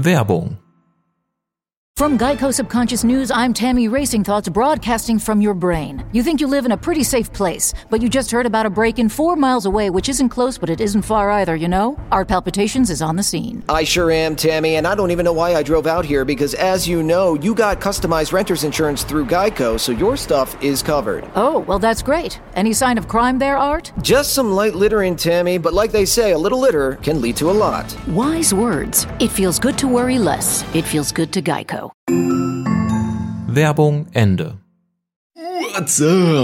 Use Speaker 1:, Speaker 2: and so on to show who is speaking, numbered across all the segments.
Speaker 1: Werbung.
Speaker 2: From Geico Subconscious News, I'm Tammy Racing Thoughts, broadcasting from your brain. You think you live in a pretty safe place, but you just heard about a break-in 4 miles away, which isn't close, but it isn't far either, you know? Art Palpitations is on the scene.
Speaker 3: I sure am, Tammy, and I don't even know why I drove out here, because as you know, you got customized renter's insurance through Geico, so your stuff is covered.
Speaker 2: Oh, well, that's great. Any sign of crime there, Art?
Speaker 3: Just some light littering, Tammy, but like they say, a little litter can lead to a lot.
Speaker 2: Wise words. It feels good to worry less. It feels good to Geico.
Speaker 1: Werbung Ende.
Speaker 4: What's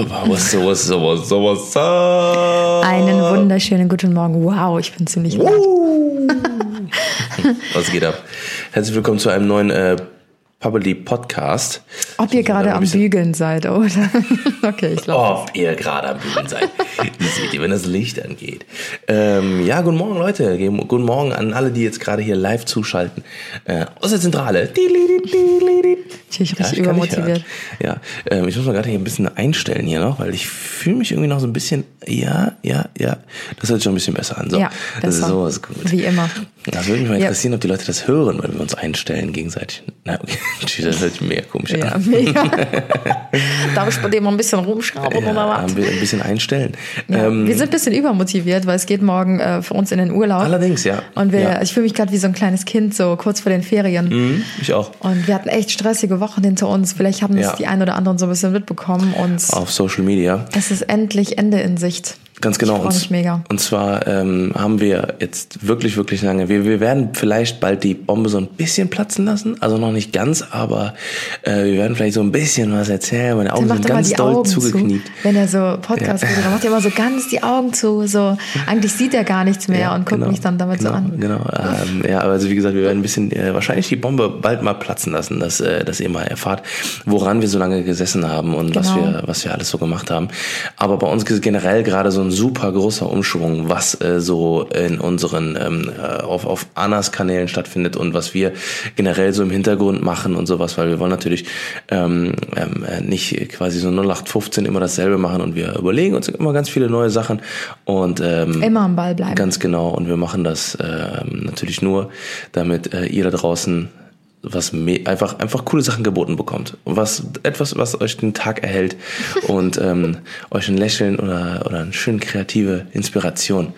Speaker 4: up?
Speaker 5: Einen wunderschönen guten Morgen. Wow, ich bin ziemlich wach.
Speaker 4: Was geht ab? Herzlich willkommen zu einem neuen Pubbly Podcast.
Speaker 5: Ob ihr gerade am Bügeln seid, oder? Okay, ich glaube.
Speaker 4: Ob ihr gerade am Bügeln seid. Das seht ihr, wenn das Licht angeht. Ja, guten Morgen, Leute. Guten Morgen an alle, die jetzt gerade hier live zuschalten. Aus der Zentrale.
Speaker 5: Ich richtig übermotiviert.
Speaker 4: Ja, ich muss mal gerade hier ein bisschen einstellen hier noch, weil ich fühle mich irgendwie noch so ein bisschen, ja, das hört schon ein bisschen besser an. So.
Speaker 5: Ja, besser.
Speaker 4: So ist gut.
Speaker 5: Wie immer.
Speaker 4: Das würde mich mal interessieren, ob die Leute das hören, weil wir uns einstellen gegenseitig. Na, okay, das hört sich mega komisch an.
Speaker 5: Ja, mega. Darf ich bei dem mal ein bisschen rumschrauben oder was?
Speaker 4: Haben wir ein bisschen einstellen.
Speaker 5: Ja, wir sind ein bisschen übermotiviert, weil es geht morgen für uns in den Urlaub.
Speaker 4: Allerdings, ja.
Speaker 5: Und ich fühle mich gerade wie so ein kleines Kind, so kurz vor den Ferien.
Speaker 4: Ich auch.
Speaker 5: Und wir hatten echt stressige Wochen hinter uns. Vielleicht haben es die ein oder anderen so ein bisschen mitbekommen. Und
Speaker 4: auf Social Media.
Speaker 5: Es ist endlich Ende in Sicht.
Speaker 4: Ganz genau.
Speaker 5: Ich freue mich mega.
Speaker 4: Und zwar haben wir jetzt wirklich, wirklich lange, wir werden vielleicht bald die Bombe so ein bisschen platzen lassen, also noch nicht ganz, aber wir werden vielleicht so ein bisschen was erzählen, meine Augen sind ganz doll zugekniept.
Speaker 5: Wenn er so Podcast redet, dann macht er immer so ganz die Augen zu, so eigentlich sieht er gar nichts mehr und guckt mich dann damit so an.
Speaker 4: Genau, ja, also wie gesagt, wir werden ein bisschen wahrscheinlich die Bombe bald mal platzen lassen, dass ihr mal erfahrt, woran wir so lange gesessen haben und was wir alles so gemacht haben. Aber bei uns ist generell gerade so ein super großer Umschwung, was so in unseren auf Annas Kanälen stattfindet und was wir generell so im Hintergrund machen und sowas, weil wir wollen natürlich nicht quasi so 0815 immer dasselbe machen und wir überlegen uns immer ganz viele neue Sachen und
Speaker 5: immer am Ball bleiben.
Speaker 4: Ganz genau, und wir machen das natürlich nur, damit ihr da draußen einfach coole Sachen geboten bekommt. Was euch den Tag erhält und euch ein Lächeln oder eine schöne kreative Inspiration.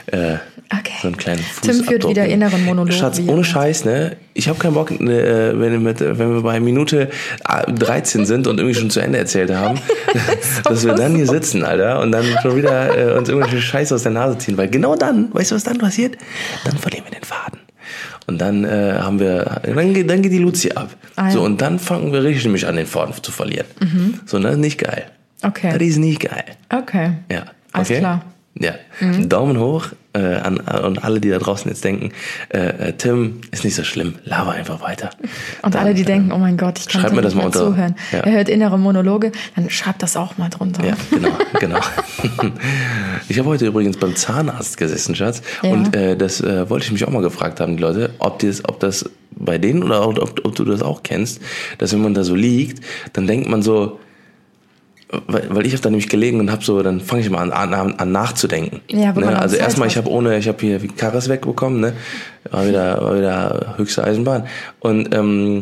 Speaker 4: So einen kleinen Fuß
Speaker 5: Tim führt wieder inneren Monolog.
Speaker 4: Schatz, ohne Scheiß, ne? Ich habe keinen Bock, wenn wir bei Minute 13 sind und irgendwie schon zu Ende erzählt haben, dass wir dann hier sitzen, Alter, und dann schon wieder uns irgendwelche Scheiße aus der Nase ziehen. Weil genau dann, weißt du, was dann passiert? Dann verlieren wir den Faden. Und dann dann geht die Luzi ab. So, und dann fangen wir richtig nämlich an, den Faden zu verlieren. So, das ist nicht geil.
Speaker 5: Okay.
Speaker 4: Das ist nicht geil.
Speaker 5: Okay.
Speaker 4: Ja.
Speaker 5: Alles klar.
Speaker 4: Ja. Daumen hoch an alle, die da draußen jetzt denken, Tim, ist nicht so schlimm, laber einfach weiter.
Speaker 5: Und alle, die denken, oh mein Gott, ich kann
Speaker 4: mir das mal
Speaker 5: zuhören. Ja. Er hört innere Monologe, dann schreibt das auch mal drunter.
Speaker 4: Ja, genau. Ich habe heute übrigens beim Zahnarzt gesessen, Schatz. Ja. Und das wollte ich mich auch mal gefragt haben, die Leute, ob das bei denen oder ob du das auch kennst, dass wenn man da so liegt, dann denkt man so, weil ich habe da nämlich gelegen und dann fange ich mal an nachzudenken. Ja, ne? Also erstmal, ich habe hier Karres wegbekommen, ne? War wieder höchste Eisenbahn und dann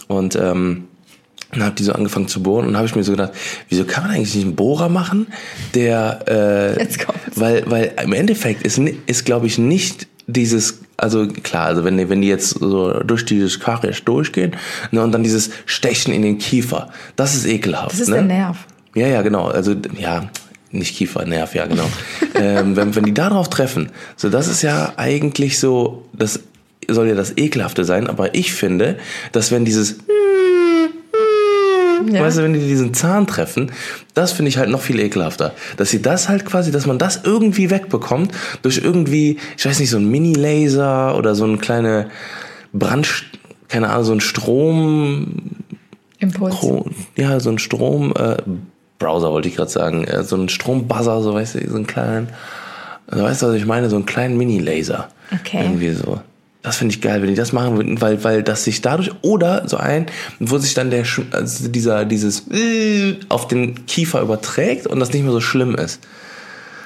Speaker 4: habe die so angefangen zu bohren und habe ich mir so gedacht, wieso kann man eigentlich nicht einen Bohrer machen, der
Speaker 5: Jetzt kommt's.
Speaker 4: Weil im Endeffekt ist glaube ich nicht dieses, also klar, also wenn die jetzt so durch dieses Karies durchgehen, ne, und dann dieses Stechen in den Kiefer, das ist ekelhaft.
Speaker 5: Das ist der Nerv.
Speaker 4: Ja, genau. Also, ja, nicht Kiefer, Nerv, ja, genau. wenn die da drauf treffen, so, das ist ja eigentlich so, das soll ja das Ekelhafte sein, aber ich finde, dass wenn dieses weißt du, wenn die diesen Zahn treffen, das finde ich halt noch viel ekelhafter. Dass sie das halt quasi, dass man das irgendwie wegbekommt, durch irgendwie, ich weiß nicht, so ein Mini-Laser oder so ein kleine keine Ahnung, so ein Strom...
Speaker 5: Impuls.
Speaker 4: Ja, so ein Strom... Browser wollte ich gerade sagen, so ein Strombuzzer, so weißt du, so einen kleinen, also weißt du, was ich meine, so einen kleinen Mini-Laser.
Speaker 5: Okay.
Speaker 4: Irgendwie so. Das finde ich geil, wenn die das machen würden, weil das sich dadurch, oder so wo sich dann dieses auf den Kiefer überträgt und das nicht mehr so schlimm ist.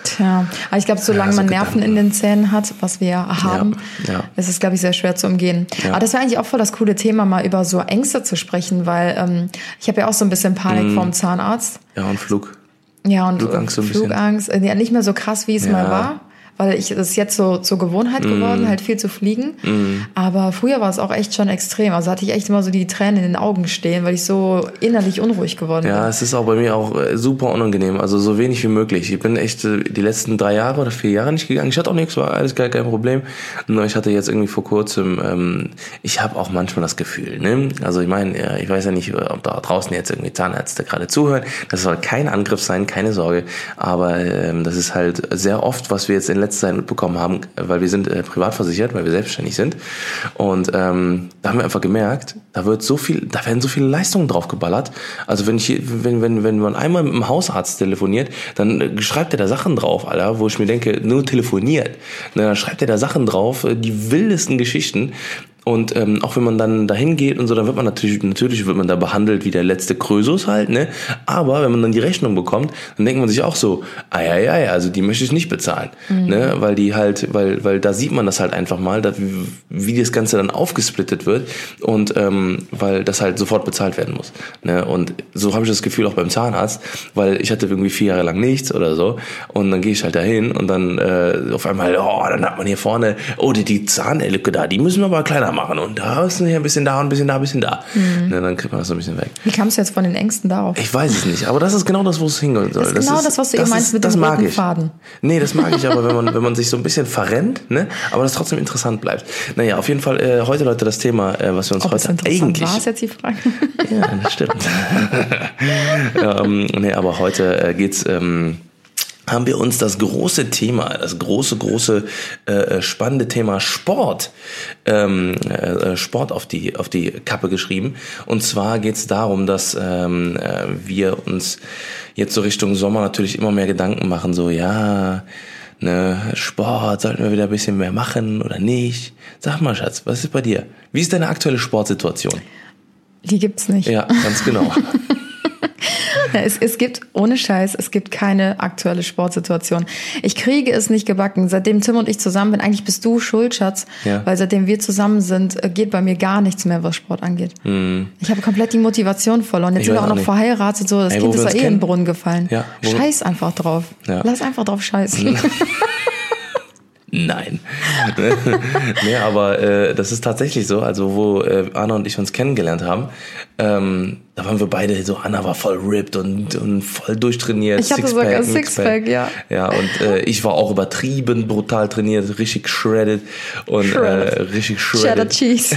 Speaker 5: Tja, aber ich glaube, solange man Nerven in den Zähnen hat, was wir ja haben, ist es, glaube ich, sehr schwer zu umgehen. Ja. Aber das wäre eigentlich auch voll das coole Thema, mal über so Ängste zu sprechen, weil ich habe ja auch so ein bisschen Panik vorm Zahnarzt.
Speaker 4: Ja, und Flug.
Speaker 5: Ja, und
Speaker 4: Flugangst so ein bisschen.
Speaker 5: Flugangst, ja, nicht mehr so krass, wie es mal war. Weil es ist jetzt so zur Gewohnheit geworden, halt viel zu fliegen. Aber früher war es auch echt schon extrem. Also hatte ich echt immer so die Tränen in den Augen stehen, weil ich so innerlich unruhig geworden bin.
Speaker 4: Ja, es ist auch bei mir auch super unangenehm. Also so wenig wie möglich. Ich bin echt die letzten 3 Jahre oder 4 Jahre nicht gegangen. Ich hatte auch nichts, war alles gar kein Problem. Nur ich hatte jetzt irgendwie vor kurzem, ich habe auch manchmal das Gefühl, ne? Also ich meine, ich weiß ja nicht, ob da draußen jetzt irgendwie Zahnärzte gerade zuhören. Das soll kein Angriff sein, keine Sorge. Aber das ist halt sehr oft, was wir jetzt in letzter Zeit mitbekommen haben, weil wir sind privat versichert, weil wir selbstständig sind. Und da haben wir einfach gemerkt, da werden so viele Leistungen drauf geballert. Also wenn man einmal mit dem Hausarzt telefoniert, dann schreibt er da Sachen drauf, Alter, wo ich mir denke, nur telefoniert. Dann schreibt er da Sachen drauf, die wildesten Geschichten. Und auch wenn man dann dahin geht und so, dann wird man natürlich wird man da behandelt wie der letzte Krösus halt, ne? Aber wenn man dann die Rechnung bekommt, dann denkt man sich auch so, also die möchte ich nicht bezahlen, ne? Weil die halt, weil da sieht man das halt einfach mal, wie das Ganze dann aufgesplittet wird und weil das halt sofort bezahlt werden muss, ne? Und so habe ich das Gefühl auch beim Zahnarzt, weil ich hatte irgendwie 4 Jahre lang nichts oder so und dann gehe ich halt dahin und dann auf einmal, dann hat man hier vorne, die Zahnlücke da, die müssen wir aber kleiner machen und da ist ein bisschen da und ein bisschen da, ein bisschen da. Ne, dann kriegt man das so ein bisschen weg.
Speaker 5: Wie kamst du jetzt von den Ängsten darauf?
Speaker 4: Ich weiß es nicht, aber das ist genau das, wo es hingehen soll.
Speaker 5: Das ist genau das, was du eben meinst mit dem roten Faden.
Speaker 4: Nee, das mag ich aber, wenn man sich so ein bisschen verrennt, ne, aber das trotzdem interessant bleibt. Naja, auf jeden Fall heute, Leute, das Thema, was wir uns heute eigentlich...
Speaker 5: war es jetzt die Frage?
Speaker 4: Ja, das stimmt. Nee, aber heute geht's... haben wir uns das große Thema, das große spannende Thema Sport auf die Kappe geschrieben. Und zwar geht es darum, dass wir uns jetzt so Richtung Sommer natürlich immer mehr Gedanken machen, so Sport, sollten wir wieder ein bisschen mehr machen oder nicht? Sag mal, Schatz, was ist bei dir? Wie ist deine aktuelle Sportsituation?
Speaker 5: Die gibt's nicht.
Speaker 4: Ja, ganz genau.
Speaker 5: Ja, es gibt, ohne Scheiß, es gibt keine aktuelle Sportsituation. Ich kriege es nicht gebacken. Seitdem Tim und ich zusammen sind, eigentlich bist du schuld, Schatz, weil seitdem wir zusammen sind, geht bei mir gar nichts mehr, was Sport angeht. Ich habe komplett die Motivation verloren. Jetzt sind wir auch noch verheiratet, so das Kind ist ja in den Brunnen gefallen. Ja, scheiß einfach drauf. Ja. Lass einfach drauf scheißen.
Speaker 4: Nein. Nee, aber das ist tatsächlich so. Also wo Anna und ich uns kennengelernt haben, da waren wir beide so, Anna war voll ripped und voll durchtrainiert.
Speaker 5: Ich hatte sogar Sixpack, ja.
Speaker 4: Ja, und ich war auch übertrieben brutal trainiert, richtig shredded und richtig shredded.
Speaker 5: Cheddar Cheese.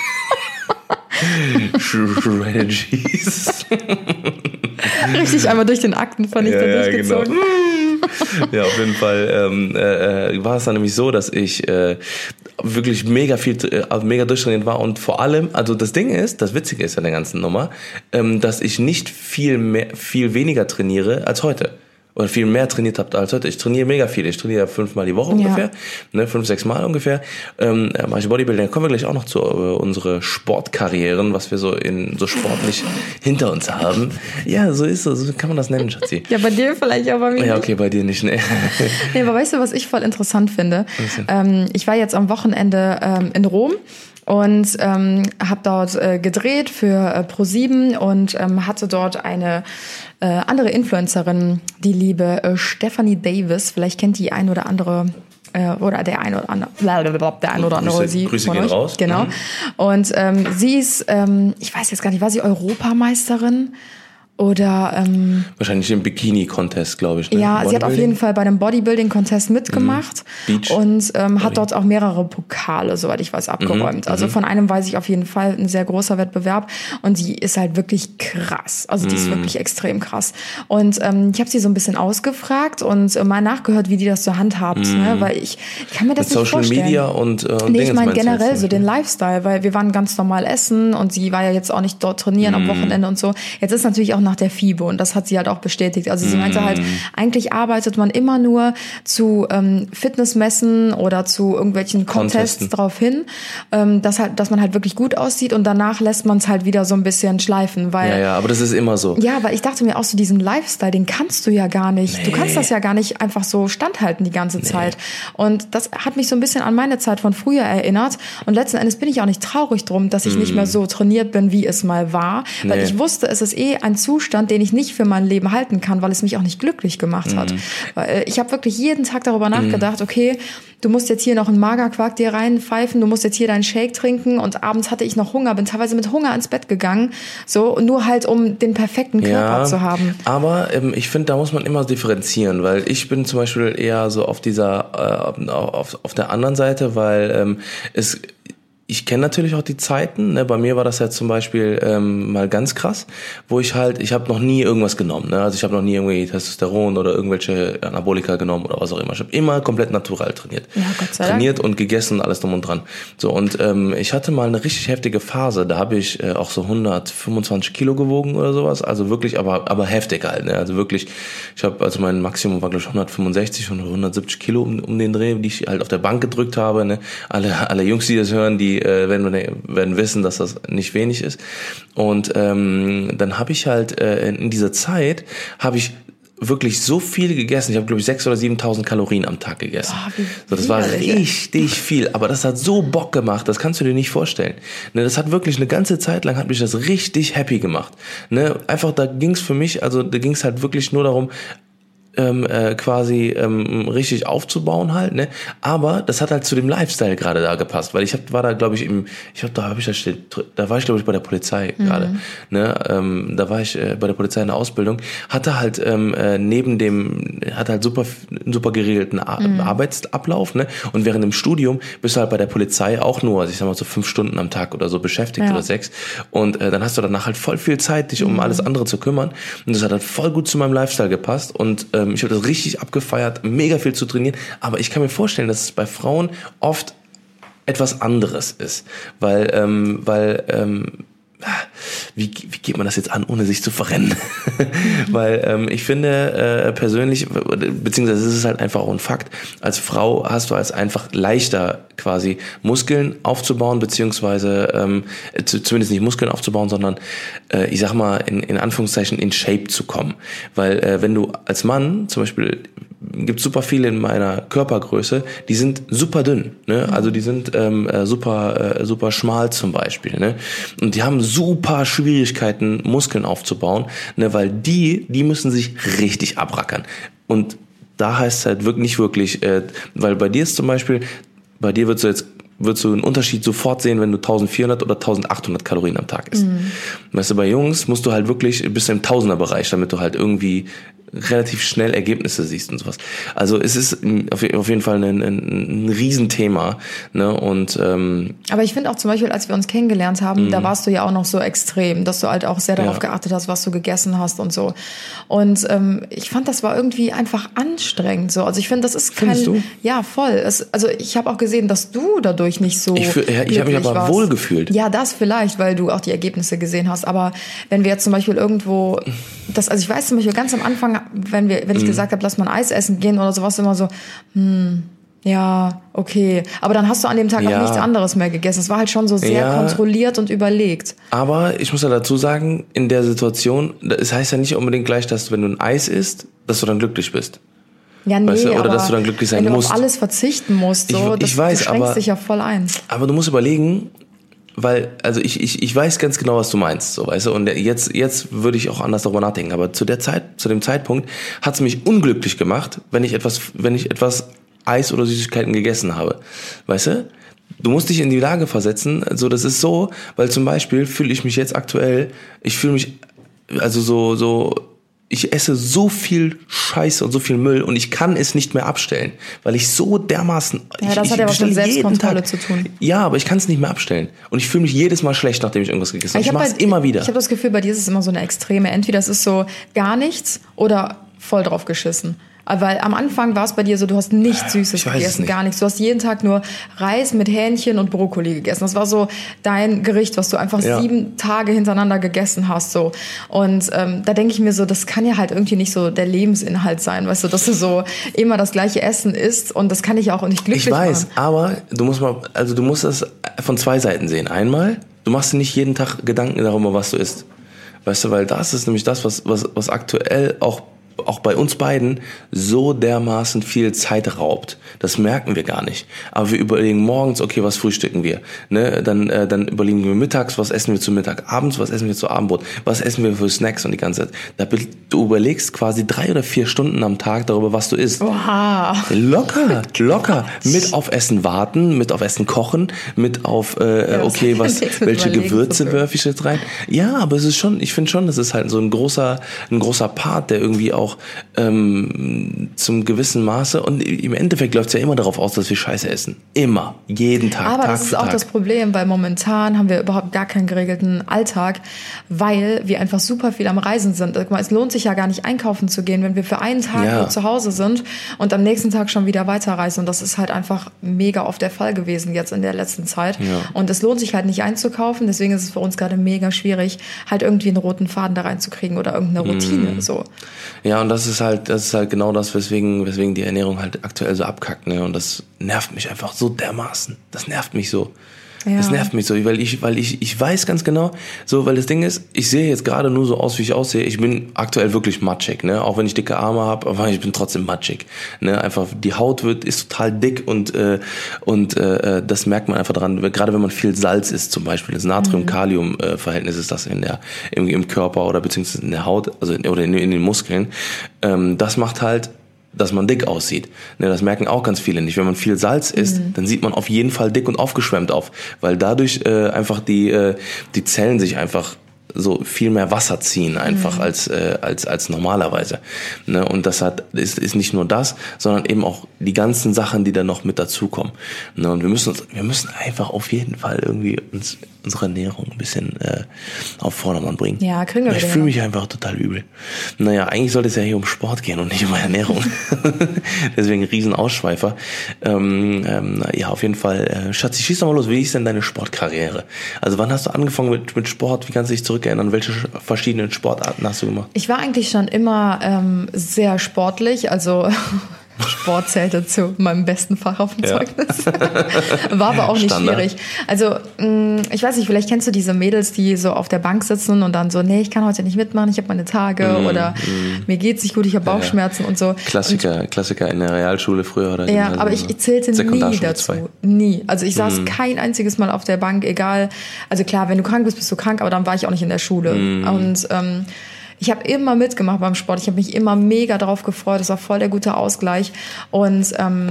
Speaker 4: Shredded Cheese.
Speaker 5: Richtig einmal durch den Aktenvernichter durchgezogen.
Speaker 4: Genau. Ja, auf jeden Fall war es dann nämlich so, dass ich wirklich mega durchtrainiert war und vor allem, also das Witzige ist an der ganzen Nummer, dass ich nicht viel weniger trainiere als heute. Oder viel mehr trainiert habt als heute. Ich trainiere mega viel. Ich trainiere 5-mal die Woche ungefähr. 5-6 Mal ungefähr. Mache ich Bodybuilding. Da kommen wir gleich auch noch zu unsere Sportkarrieren, was wir so sportlich hinter uns haben. Ja, so ist es. So kann man das nennen, Schatzi.
Speaker 5: Ja, bei dir vielleicht, aber bei mir
Speaker 4: Ja, okay, bei dir nicht. Nee,
Speaker 5: aber weißt du, was ich voll interessant finde? Ich war jetzt am Wochenende in Rom. Und habe dort gedreht für Pro7 und hatte dort eine andere Influencerin, die liebe Stephanie Davis. Vielleicht kennt die ein oder andere oder der ein oder andere sie
Speaker 4: Grüße gehen raus.
Speaker 5: Genau. Und sie ist, ich weiß jetzt gar nicht, war sie Europameisterin? Oder
Speaker 4: wahrscheinlich im Bikini-Contest, glaube ich. Ne?
Speaker 5: Ja, sie hat auf jeden Fall bei einem Bodybuilding-Contest mitgemacht und hat dort auch mehrere Pokale, soweit ich weiß, abgeräumt. Also von einem weiß ich auf jeden Fall, ein sehr großer Wettbewerb und sie ist halt wirklich krass. Also die ist wirklich extrem krass. Und ich habe sie so ein bisschen ausgefragt und mal nachgehört, wie die das so handhabt, ne? Weil ich kann mir das nicht vorstellen.
Speaker 4: Social Media und
Speaker 5: nee, ich meine generell so den Lifestyle, weil wir waren ganz normal essen und sie war ja jetzt auch nicht dort trainieren am Wochenende und so. Jetzt ist natürlich auch nach der FIBO und das hat sie halt auch bestätigt. Also sie meinte halt, eigentlich arbeitet man immer nur zu Fitnessmessen oder zu irgendwelchen Contests drauf hin, dass man halt wirklich gut aussieht und danach lässt man es halt wieder so ein bisschen schleifen. Weil,
Speaker 4: ja, aber das ist immer so.
Speaker 5: Ja, weil ich dachte mir auch so, diesen Lifestyle, den kannst du ja gar nicht. Nee. Du kannst das ja gar nicht einfach so standhalten die ganze Zeit. Und das hat mich so ein bisschen an meine Zeit von früher erinnert. Und letzten Endes bin ich auch nicht traurig drum, dass ich nicht mehr so trainiert bin, wie es mal war. Weil ich wusste, es ist ein Zustand, den ich nicht für mein Leben halten kann, weil es mich auch nicht glücklich gemacht hat. Weil ich habe wirklich jeden Tag darüber nachgedacht, okay, du musst jetzt hier noch einen Magerquark dir reinpfeifen, du musst jetzt hier deinen Shake trinken und abends hatte ich noch Hunger, bin teilweise mit Hunger ins Bett gegangen, so, nur halt, um den perfekten Körper zu haben.
Speaker 4: Aber ich finde, da muss man immer differenzieren, weil ich bin zum Beispiel eher so auf dieser, auf der anderen Seite, weil ich kenne natürlich auch die Zeiten, ne? Bei mir war das ja zum Beispiel mal ganz krass, wo ich habe noch nie irgendwas genommen, ne? Also ich habe noch nie irgendwie Testosteron oder irgendwelche Anabolika genommen oder was auch immer. Ich habe immer komplett natural trainiert. Ja, Gott sei Dank. Trainiert und gegessen, alles drum und dran. So, und ich hatte mal eine richtig heftige Phase, da habe ich auch so 125 Kilo gewogen oder sowas, also wirklich, aber heftig halt, ne? Also wirklich, also mein Maximum war glaube ich 165 und 170 Kilo um den Dreh, die ich halt auf der Bank gedrückt habe, ne? Alle Jungs, die das hören, die werden wissen, dass das nicht wenig ist. Und dann habe ich halt in dieser Zeit wirklich so viel gegessen. Ich habe, glaube ich, 6.000 oder 7.000 Kalorien am Tag gegessen. So, das war richtig viel. Aber das hat so Bock gemacht, das kannst du dir nicht vorstellen. Ne, das hat wirklich eine ganze Zeit lang, hat mich das richtig happy gemacht. Ne, einfach, da ging es halt wirklich nur darum, quasi richtig aufzubauen halt, ne? Aber das hat halt zu dem Lifestyle gerade da gepasst, weil da war ich glaube ich bei der Polizei gerade, ne? Da war ich bei der Polizei in der Ausbildung, hatte halt super geregelten Arbeitsablauf, ne? Und während dem Studium bist du halt bei der Polizei auch nur, also ich sag mal so 5 Stunden am Tag oder so beschäftigt oder 6 und dann hast du danach halt voll viel Zeit, dich um alles andere zu kümmern und das hat halt voll gut zu meinem Lifestyle gepasst und ich habe das richtig abgefeiert, mega viel zu trainieren, aber ich kann mir vorstellen, dass es bei Frauen oft etwas anderes ist, weil wie geht man das jetzt an, ohne sich zu verrennen? Weil ich finde persönlich, beziehungsweise es ist halt einfach auch ein Fakt, als Frau hast du als einfach leichter quasi Muskeln aufzubauen, beziehungsweise zumindest nicht Muskeln aufzubauen, sondern ich sag mal in Anführungszeichen in Shape zu kommen. Weil wenn du als Mann zum Beispiel, gibt super viele in meiner Körpergröße, die sind super dünn, ne? Also die sind super schmal zum Beispiel, ne? Und die haben super Schwierigkeiten, Muskeln aufzubauen, ne? Weil die müssen sich richtig abrackern. Und da heißt es halt nicht wirklich, weil bei dir ist zum Beispiel, bei dir würdest du einen Unterschied sofort sehen, wenn du 1400 oder 1800 Kalorien am Tag isst. Weißt du, bei Jungs musst du halt wirklich, bist du im Tausenderbereich, damit du halt irgendwie relativ schnell Ergebnisse siehst und sowas. Also es ist auf jeden Fall ein Riesenthema, ne? Und
Speaker 5: aber ich finde auch zum Beispiel, als wir uns kennengelernt haben, da warst du ja auch noch so extrem, dass du halt auch sehr darauf geachtet hast, was du gegessen hast und so. Und ich fand, das war irgendwie einfach anstrengend so. Also ich finde, das ist
Speaker 4: Findest du?
Speaker 5: Ja, voll. Also ich habe auch gesehen, dass du dadurch nicht so
Speaker 4: ich habe mich aber wohl gefühlt.
Speaker 5: Ja, das vielleicht, weil du auch die Ergebnisse gesehen hast. Aber wenn wir jetzt zum Beispiel irgendwo, also ich weiß zum Beispiel ganz am Anfang, wenn ich gesagt habe, lass mal ein Eis essen gehen oder sowas, immer so, ja, okay. Aber dann hast du an dem Tag auch nichts anderes mehr gegessen. Es war halt schon so sehr kontrolliert und überlegt.
Speaker 4: Aber ich muss ja dazu sagen, in der Situation, es heißt ja nicht unbedingt gleich, dass wenn du ein Eis isst, dass du dann glücklich bist.
Speaker 5: Ja, nee,
Speaker 4: weißt du, oder
Speaker 5: aber
Speaker 4: dass du dann glücklich sein
Speaker 5: wenn
Speaker 4: musst.
Speaker 5: Du auf alles verzichten musst, so,
Speaker 4: ich weiß,
Speaker 5: du schränkst dich ja voll ein.
Speaker 4: Aber du musst überlegen, weil, also ich weiß ganz genau, was du meinst, so, weißt du, und jetzt würde ich auch anders darüber nachdenken, aber zu dem Zeitpunkt hat es mich unglücklich gemacht, wenn ich etwas Eis oder Süßigkeiten gegessen habe, weißt du? Du musst dich in die Lage versetzen, so, das ist so, weil zum Beispiel fühle ich mich jetzt aktuell, ich esse so viel Scheiße und so viel Müll und ich kann es nicht mehr abstellen, weil ich so dermaßen...
Speaker 5: Ja, das hat ja was mit Selbstkontrolle zu tun.
Speaker 4: Ja, aber ich kann es nicht mehr abstellen. Und ich fühle mich jedes Mal schlecht, nachdem ich irgendwas gegessen habe. Ich mache es immer wieder.
Speaker 5: Ich habe das Gefühl, bei dir ist es immer so eine Extreme. Entweder es ist so gar nichts oder voll drauf geschissen. Weil am Anfang war es bei dir so, du hast nichts Süßes gegessen, gar nichts. Du hast jeden Tag nur Reis mit Hähnchen und Brokkoli gegessen. Das war so dein Gericht, was du einfach 7 Tage hintereinander gegessen hast. So. Und da denke ich mir so, das kann ja halt irgendwie nicht so der Lebensinhalt sein, weißt du, dass du so immer das gleiche Essen isst. Und das kann ich auch nicht glücklich machen.
Speaker 4: Ich weiß, aber du musst das von 2 Seiten sehen. Einmal, du machst dir nicht jeden Tag Gedanken darüber, was du isst. Weißt du, weil das ist nämlich das, was aktuell auch bei uns beiden so dermaßen viel Zeit raubt. Das merken wir gar nicht. Aber wir überlegen morgens, okay, was frühstücken wir? Ne? Dann überlegen wir mittags, was essen wir zu Mittag? Abends, was essen wir zu Abendbrot? Was essen wir für Snacks und die ganze Zeit? Du überlegst quasi 3 oder 4 Stunden am Tag darüber, was du isst.
Speaker 5: Oha.
Speaker 4: Locker. Mit auf Essen warten, mit auf Essen kochen, mit auf, welche Gewürze werfe ich jetzt rein? Ja, aber es ist schon, ich finde schon, das ist halt so ein großer Part, der irgendwie auch zum gewissen Maße, und im Endeffekt läuft es ja immer darauf aus, dass wir Scheiße essen. Immer. Jeden Tag.
Speaker 5: Aber
Speaker 4: Tag
Speaker 5: das ist auch das Problem, weil momentan haben wir überhaupt gar keinen geregelten Alltag, weil wir einfach super viel am Reisen sind. Es lohnt sich ja gar nicht einkaufen zu gehen, wenn wir für einen Tag nur zu Hause sind und am nächsten Tag schon wieder weiterreisen. Und das ist halt einfach mega oft der Fall gewesen jetzt in der letzten Zeit. Ja. Und es lohnt sich halt nicht einzukaufen, deswegen ist es für uns gerade mega schwierig, halt irgendwie einen roten Faden da reinzukriegen oder irgendeine Routine. So.
Speaker 4: Ja, und das ist halt genau das, weswegen die Ernährung halt aktuell so abkackt, ne? Und das nervt mich einfach so dermaßen. Das nervt mich so. Ja. Das nervt mich so, weil ich weiß ganz genau, so, weil das Ding ist, ich sehe jetzt gerade nur so aus, wie ich aussehe. Ich bin aktuell wirklich matschig, ne? Auch wenn ich dicke Arme habe, aber ich bin trotzdem matschig, ne? Einfach die Haut ist total dick und das merkt man einfach dran, gerade wenn man viel Salz isst zum Beispiel. Das Natrium-Kalium-Verhältnis ist das im Körper oder beziehungsweise in der Haut, also oder in den Muskeln. Das macht halt, dass man dick aussieht. Ne, das merken auch ganz viele nicht. Wenn man viel Salz isst, dann sieht man auf jeden Fall dick und aufgeschwemmt auf, weil dadurch einfach die Zellen sich einfach so viel mehr Wasser ziehen einfach als normalerweise. Ne, und das ist nicht nur das, sondern eben auch die ganzen Sachen, die da noch mit dazukommen. Ne, und wir müssen einfach auf jeden Fall irgendwie unsere Ernährung ein bisschen auf Vordermann bringen.
Speaker 5: Ja, kriegen wir wieder.
Speaker 4: Ich fühle mich einfach total übel. Naja, eigentlich sollte es ja hier um Sport gehen und nicht um Ernährung. Deswegen Riesenausschweifer. Ja, auf jeden Fall. Schatzi, schieß doch mal los. Wie ist denn deine Sportkarriere? Also wann hast du angefangen mit Sport? Wie kannst du dich zurückerinnern? Welche verschiedenen Sportarten hast du gemacht?
Speaker 5: Ich war eigentlich schon immer sehr sportlich. Also Sport zählte zu meinem besten Fach auf dem Zeugnis. War aber auch nicht schwierig. Also ich weiß nicht, vielleicht kennst du diese Mädels, die so auf der Bank sitzen und dann so, nee, ich kann heute nicht mitmachen, ich habe meine Tage oder mir geht's nicht gut, ich habe Bauchschmerzen und so.
Speaker 4: Klassiker in der Realschule früher oder
Speaker 5: ja, aber ich zählte nie dazu. Nie. Also ich saß kein einziges Mal auf der Bank, egal. Also klar, wenn du krank bist du krank, aber dann war ich auch nicht in der Schule. Und ich habe immer mitgemacht beim Sport. Ich habe mich immer mega drauf gefreut. Das war voll der gute Ausgleich. Und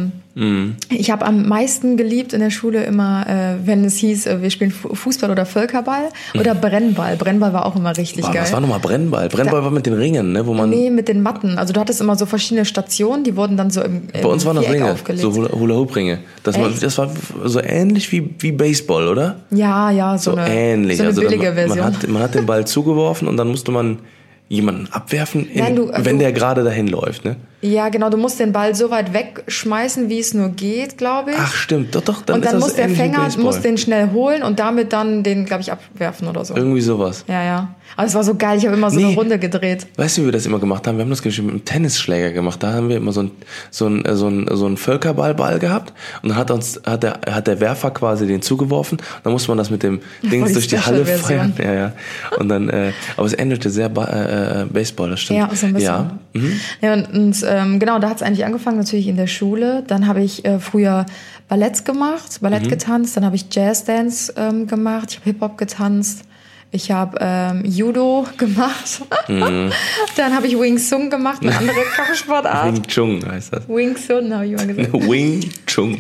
Speaker 5: ich habe am meisten geliebt in der Schule immer, wenn es hieß, wir spielen Fußball oder Völkerball oder Brennball. Brennball war auch immer richtig geil.
Speaker 4: Was war nochmal Brennball? Brennball war mit den Ringen, ne?
Speaker 5: Nee, mit den Matten. Also du hattest immer so verschiedene Stationen, die wurden dann so im
Speaker 4: Bei uns waren das Ringe,
Speaker 5: aufgelegt.
Speaker 4: so Hula-Hoop-Ringe. Das war so ähnlich wie Baseball, oder?
Speaker 5: Ja, so eine
Speaker 4: ähnlich.
Speaker 5: So eine billige Version.
Speaker 4: Man hat den Ball zugeworfen und dann musste man jemanden abwerfen, wenn der gerade dahin läuft, ne?
Speaker 5: Ja, genau, du musst den Ball so weit wegschmeißen, wie es nur geht, glaube ich.
Speaker 4: Ach, stimmt, doch.
Speaker 5: Und dann muss der Fänger den schnell holen und damit dann den, glaube ich, abwerfen oder so.
Speaker 4: Irgendwie sowas.
Speaker 5: Ja. Aber es war so geil, ich habe immer so eine Runde gedreht.
Speaker 4: Weißt du, wie wir das immer gemacht haben? Wir haben das mit einem Tennisschläger gemacht. Da haben wir immer so einen Völkerballball gehabt und dann hat der Werfer quasi den zugeworfen. Dann musste man das mit dem Dings durch die Halle feiern. Ja. Und dann, aber es endete sehr Baseball, das stimmt.
Speaker 5: Ja, so ein bisschen. Ja, und genau, da hat es eigentlich angefangen, natürlich in der Schule. Dann habe ich früher Ballett getanzt, dann habe ich Jazzdance gemacht, ich habe Hip-Hop getanzt. Ich habe Judo gemacht. Dann habe ich Wing Chun gemacht, eine andere Kampfsportart.
Speaker 4: Wing Chun heißt das.
Speaker 5: Wing Chun habe ich immer gesagt.
Speaker 4: Wing Chun.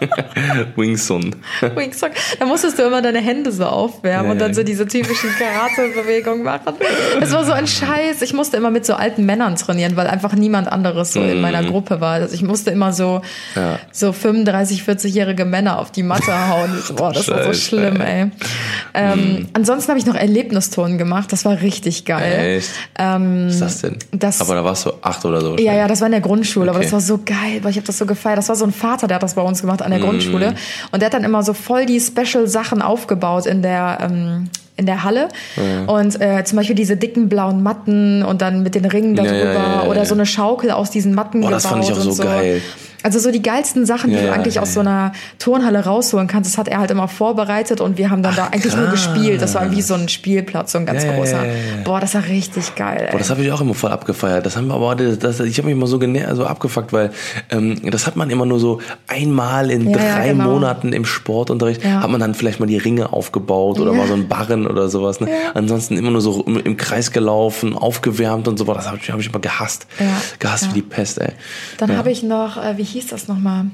Speaker 4: Wing Chun.
Speaker 5: Wing Chun. Da musstest du immer deine Hände so aufwärmen und dann so diese typischen Karate-Bewegungen machen. Das war so ein Scheiß. Ich musste immer mit so alten Männern trainieren, weil einfach niemand anderes so in meiner Gruppe war. Also ich musste immer so 35, 40-jährige Männer auf die Matte hauen. Boah, das war so schlimm, ey. Ansonsten habe ich noch Erlebnisturnen gemacht. Das war richtig geil.
Speaker 4: Echt? Was ist das denn? Aber da warst du 8 oder so.
Speaker 5: Ja, das war in der Grundschule. Okay. Aber das war so geil, weil ich habe das so gefeiert. Das war so ein Vater, der hat das bei uns gemacht an der Grundschule. Und der hat dann immer so voll die Special-Sachen aufgebaut in der Halle. Ja. Und zum Beispiel diese dicken blauen Matten und dann mit den Ringen darüber oder so eine Schaukel aus diesen Matten gebaut.
Speaker 4: Das fand ich auch so geil.
Speaker 5: Also so die geilsten Sachen, die du eigentlich aus so einer Turnhalle rausholen kannst, das hat er halt immer vorbereitet und wir haben dann da eigentlich nur gespielt. Das war wie so ein Spielplatz, so ein ganz großer. Boah, das war richtig geil. Ey.
Speaker 4: Boah, das habe ich auch immer voll abgefeiert. Das haben wir aber, ich habe mich immer so abgefuckt, weil das hat man immer nur so einmal in 3 Monaten im Sportunterricht, hat man dann vielleicht mal die Ringe aufgebaut oder mal so ein Barren oder sowas. Ne? Ansonsten immer nur so im Kreis gelaufen, aufgewärmt und so. Boah, das habe ich immer gehasst. Gehasst wie die Pest, ey.
Speaker 5: Dann habe ich noch, wie hieß das nochmal?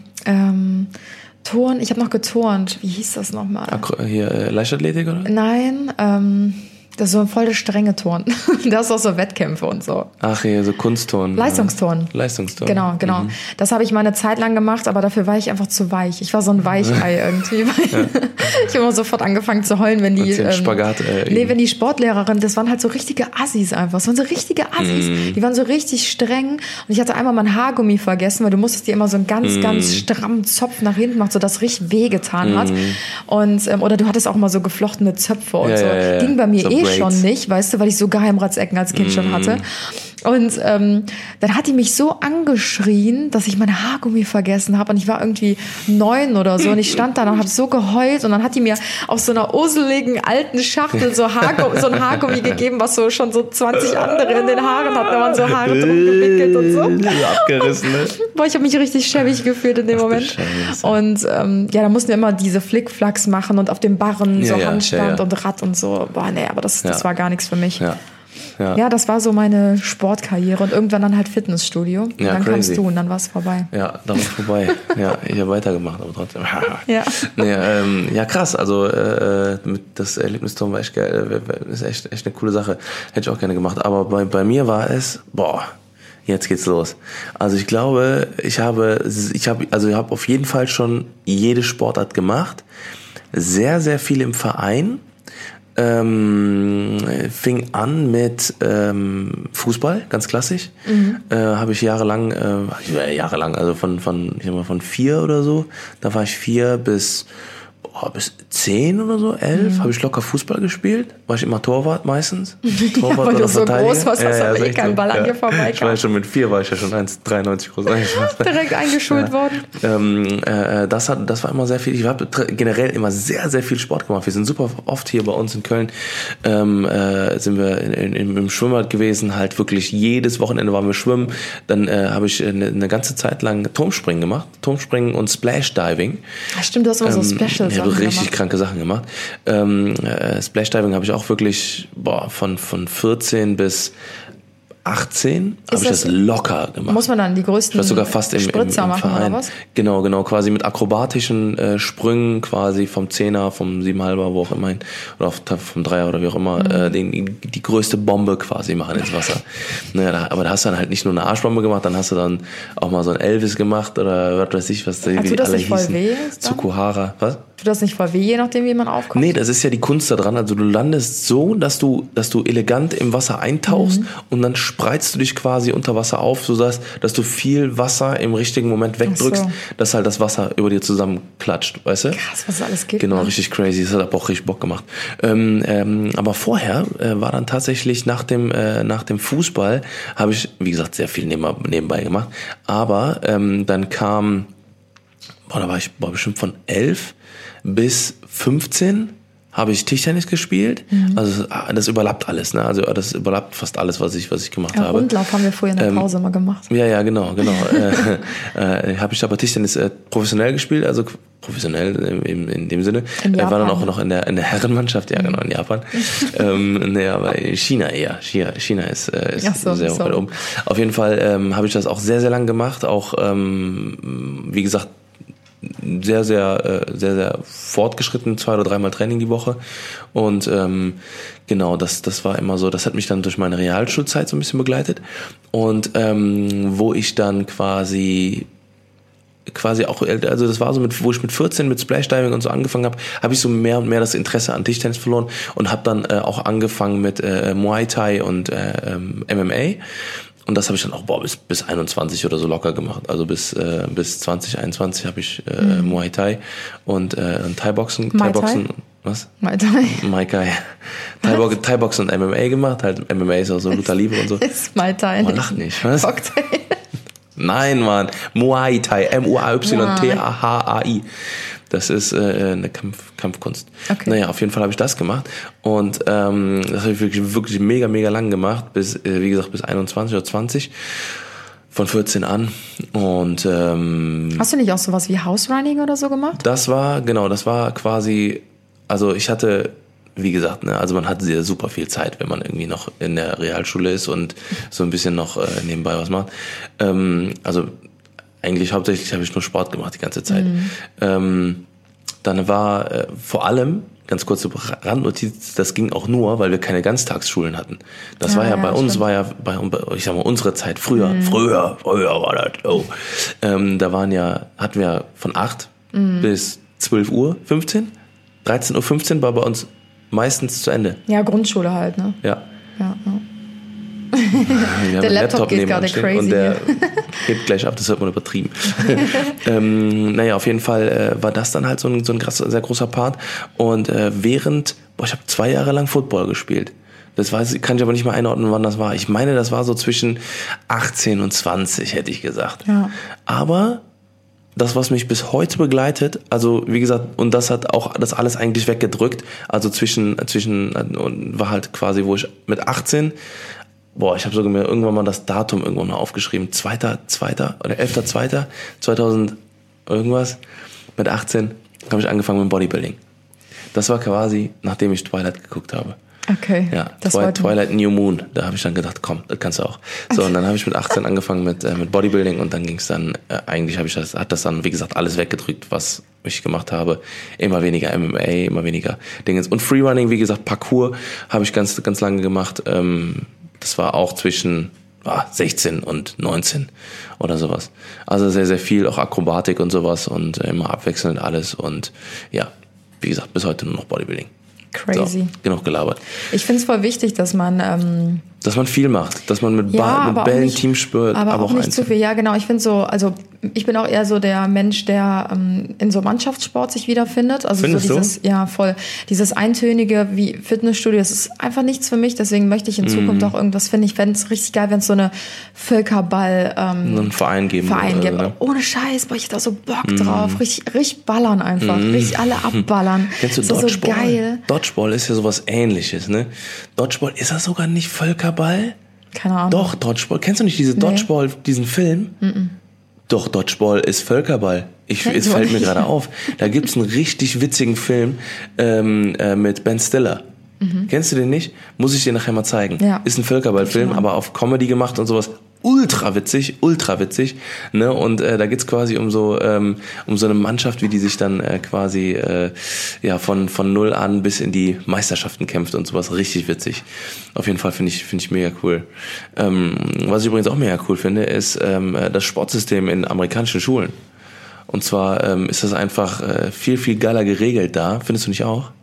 Speaker 5: Turn, ich habe noch geturnt. Wie hieß das nochmal?
Speaker 4: Hier, Leichtathletik, oder?
Speaker 5: Nein, das ist so ein voll der strenge Turn. Da ist auch so Wettkämpfe und so.
Speaker 4: Ach, hier, so Kunstturnen.
Speaker 5: Leistungsturnen. Genau. Mhm. Das habe ich mal eine Zeit lang gemacht, aber dafür war ich einfach zu weich. Ich war so ein Weichei irgendwie. Ich habe immer sofort angefangen zu heulen, wenn die
Speaker 4: Spagat,
Speaker 5: wenn die Sportlehrerin, das waren halt so richtige Assis einfach. Das waren so richtige Assis. Die waren so richtig streng. Und ich hatte einmal mein Haargummi vergessen, weil du musstest dir immer so einen ganz strammen Zopf nach hinten machen, sodass es richtig wehgetan hat. Und, oder du hattest auch mal so geflochtene Zöpfe und so. Ging bei mir so schon nicht, weißt du, weil ich so Geheimratsecken als Kind schon hatte. Und dann hat die mich so angeschrien, dass ich meine Haargummi vergessen habe und ich war irgendwie 9 oder so und ich stand da und habe so geheult und dann hat die mir aus so einer useligen alten Schachtel so ein Haargummi gegeben, was so schon so 20 andere in den Haaren hat, da waren so Haare drum gewickelt und so.
Speaker 4: Abgerissen, ne?
Speaker 5: Boah, ich habe mich richtig schäbig gefühlt in dem Moment. Und da mussten wir immer diese Flickflacks machen und auf dem Barren so Handstand und Rad und so. Boah, nee, aber das war gar nichts für mich. Ja, das war so meine Sportkarriere und irgendwann dann halt Fitnessstudio. Und dann kamst du und dann war es vorbei.
Speaker 4: Ja, dann war es vorbei. Ja, ich habe weitergemacht, aber trotzdem. Krass. Also das Erlebnisturm war echt geil. Ist echt eine coole Sache. Hätte ich auch gerne gemacht. Aber bei mir war es, jetzt geht's los. Also ich glaube, ich habe auf jeden Fall schon jede Sportart gemacht. Sehr, sehr viel im Verein. Fing an mit Fußball, ganz klassisch. Habe ich jahrelang, also von 4 oder so, da war ich 4 bis 10 oder so, 11, habe ich locker Fußball gespielt. War ich immer Torwart meistens. Torwart
Speaker 5: weil
Speaker 4: oder
Speaker 5: du so groß warst, hast aber keinen Ball an dir vorbeikam.
Speaker 4: Ich war schon mit 4, war ich ja schon 1,93 groß.
Speaker 5: Direkt eingeschult worden.
Speaker 4: Das war immer sehr viel. Ich habe generell immer sehr, sehr viel Sport gemacht. Wir sind super oft hier bei uns in Köln, sind wir im Schwimmbad gewesen, halt wirklich jedes Wochenende waren wir schwimmen. Dann habe ich eine ganze Zeit lang Turmspringen gemacht. Turmspringen und Splashdiving.
Speaker 5: Ach stimmt, du hast immer so Specials.
Speaker 4: Ich habe richtig kranke Sachen gemacht. Splashdiving habe ich auch wirklich von 14 bis 18 habe ich das locker gemacht.
Speaker 5: Muss man dann die größten
Speaker 4: ich war sogar fast im
Speaker 5: Spritzer machen
Speaker 4: Verein.
Speaker 5: Oder was?
Speaker 4: Genau, quasi mit akrobatischen Sprüngen quasi vom 10er, vom 7,5er, wo auch immer, oder vom 3er oder wie auch immer, die größte Bombe quasi machen ins Wasser. Aber da hast du dann halt nicht nur eine Arschbombe gemacht, dann hast du dann auch mal so ein Elvis gemacht oder was weiß ich, was die alle hießen. Tsukuhara, was?
Speaker 5: Tut das nicht voll weh, je nachdem, wie man aufkommt?
Speaker 4: Nee, das ist ja die Kunst daran. Also du landest so, dass du elegant im Wasser eintauchst und dann spreizt du dich quasi unter Wasser auf, so dass du viel Wasser im richtigen Moment wegdrückst, dass halt das Wasser über dir zusammenklatscht, weißt du?
Speaker 5: Krass, was es alles gibt.
Speaker 4: Genau, richtig crazy. Das hat aber auch richtig Bock gemacht. Aber vorher war dann tatsächlich nach dem Fußball, habe ich, wie gesagt, sehr viel nebenbei gemacht. Aber dann kam, da war ich bestimmt von 11 bis 15 habe ich Tischtennis gespielt. Also das überlappt alles, ne? Also das überlappt fast alles, was ich gemacht habe.
Speaker 5: Rundlauf haben wir vorher in der Pause mal gemacht.
Speaker 4: Ja, genau. Habe ich aber Tischtennis professionell gespielt, also professionell in dem Sinne. War dann auch noch in der Herrenmannschaft, ja genau, in Japan. Aber in China eher. China ist sehr weit oben. Auf jeden Fall habe ich das auch sehr, sehr lang gemacht. Auch, wie gesagt, sehr, sehr, sehr, sehr fortgeschritten, 2 oder 3 Mal Training die Woche. Und genau, das war immer so, das hat mich dann durch meine Realschulzeit so ein bisschen begleitet. Und wo ich dann quasi quasi auch, also das war so wo ich mit 14 mit Splashdiving und so angefangen habe ich so mehr und mehr das Interesse an Tischtennis verloren und habe dann auch angefangen mit Muay Thai und MMA. Und das habe ich dann auch bis 21 oder so locker gemacht. Also bis 2021 habe ich Muay Thai und Thai-Boxen. Was?
Speaker 5: Muay Thai.
Speaker 4: Muay Thai. Thai-Boxen und MMA gemacht. Halt MMA ist auch so Luther Liebe und so.
Speaker 5: Ist Muay Thai.
Speaker 4: Man lacht nicht, was?
Speaker 5: Cocktail.
Speaker 4: Nein, Mann. Muay Thai. M-U-A-Y-T-A-H-A-I. Das ist eine Kampfkunst. Okay. Naja, auf jeden Fall habe ich das gemacht. Und das habe ich wirklich mega, mega lang gemacht. Bis, wie gesagt, bis 21 oder 20. Von 14 an. Und
Speaker 5: hast du nicht auch sowas wie House Running oder so gemacht?
Speaker 4: Das war quasi, also ich hatte, wie gesagt, ne, also man hat sehr super viel Zeit, wenn man irgendwie noch in der Realschule ist und so ein bisschen noch nebenbei was macht. Also eigentlich hauptsächlich habe ich nur Sport gemacht die ganze Zeit. Dann war vor allem, ganz kurze Randnotiz, das ging auch nur, weil wir keine Ganztagsschulen hatten. Das war ja bei uns, ich sag mal, unsere Zeit früher war das, da hatten wir von 8 bis 12 Uhr 15, 13:15 Uhr war bei uns meistens zu Ende.
Speaker 5: Ja, Grundschule halt, ne?
Speaker 4: Ja.
Speaker 5: Der Laptop geht gerade crazy.
Speaker 4: Und der hebt gleich ab, das wird man übertrieben. Naja, auf jeden Fall war das dann halt so ein sehr großer Part. Und ich habe 2 Jahre lang Football gespielt. Kann ich aber nicht mehr einordnen, wann das war. Ich meine, das war so zwischen 18 und 20, hätte ich gesagt. Ja. Aber das, was mich bis heute begleitet, also wie gesagt, und das hat auch das alles eigentlich weggedrückt, also und war halt quasi, wo ich mit 18, ich habe sogar mir irgendwann mal das Datum irgendwann mal aufgeschrieben, 2.2. oder 11.2.2000 irgendwas, mit 18 habe ich angefangen mit Bodybuilding. Das war quasi, nachdem ich Twilight geguckt habe.
Speaker 5: Okay.
Speaker 4: Ja, Twilight New Moon, da habe ich dann gedacht, komm, das kannst du auch. So, und dann habe ich mit 18 angefangen mit Bodybuilding und dann ging es dann, eigentlich hat das dann, wie gesagt, alles weggedrückt, was ich gemacht habe. Immer weniger MMA, immer weniger Dinge. Und Freerunning, wie gesagt, Parkour habe ich ganz, ganz lange gemacht. Das war auch zwischen 16 und 19 oder sowas. Also sehr, sehr viel, auch Akrobatik und sowas und immer abwechselnd alles und ja, wie gesagt, bis heute nur noch Bodybuilding.
Speaker 5: Crazy.
Speaker 4: So, genug gelabert.
Speaker 5: Ich finde es voll wichtig, dass man
Speaker 4: viel macht, dass man mit Bällen Team spürt,
Speaker 5: aber auch nicht zu viel. Ja, genau. Ich finde so, also ich bin auch eher so der Mensch, der in so Mannschaftssport sich wiederfindet. Also
Speaker 4: findest
Speaker 5: so dieses, ja voll, dieses Eintönige wie Fitnessstudio, das ist einfach nichts für mich. Deswegen möchte ich in Zukunft auch irgendwas finden. Ich fände es richtig geil, wenn es so eine Völkerball
Speaker 4: so einen Verein geben.
Speaker 5: Ne? Ohne Scheiß, ich hätte da so Bock drauf. Richtig ballern einfach, richtig alle abballern.
Speaker 4: Kennst du
Speaker 5: Dodgeball?
Speaker 4: So geil. Dodgeball ist ja sowas Ähnliches, ne? Dodgeball, ist das sogar nicht Völkerball?
Speaker 5: Keine Ahnung.
Speaker 4: Doch, Dodgeball. Kennst du nicht Dodgeball, diesen Film? Doch, Dodgeball ist Völkerball. Es fällt mir gerade auf. Da gibt's einen richtig witzigen Film mit Ben Stiller. Kennst du den nicht? Muss ich dir nachher mal zeigen. Ja. Ist ein Völkerball-Film, aber auf Comedy gemacht und sowas. Ultra witzig, ne? Und da geht's quasi um so eine Mannschaft, wie die sich dann quasi von 0 an bis in die Meisterschaften kämpft und sowas. Richtig witzig. Auf jeden Fall finde ich mega cool. Was ich übrigens auch mega cool finde, ist das Sportsystem in amerikanischen Schulen. Und zwar ist das einfach viel, viel geiler geregelt da. Findest du nicht auch?